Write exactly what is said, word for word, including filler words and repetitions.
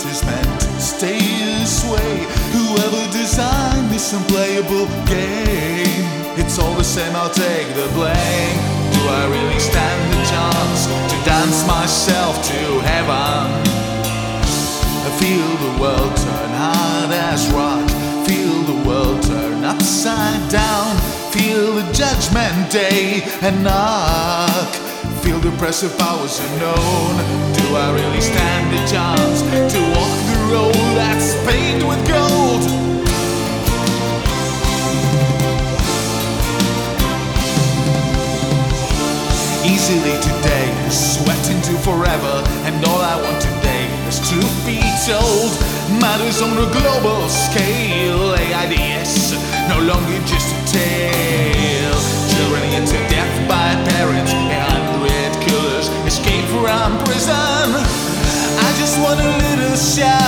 is meant to stay this way. Whoever designed this unplayable game, it's all the same, I'll take the blame. Do I really stand the chance to dance myself to heaven? I feel the world turn hard as rock, feel the world turn upside down, feel the judgment day and knock, feel the oppressive powers unknown. Do I really stand a chance to walk the road that's paved with gold? Easily today, sweating to forever, and all I want today is truth be told. Matters on a global scale, A I D S, no longer just a tale. Children into death by parents, a hundred killers escape from prison. I just want a little shout.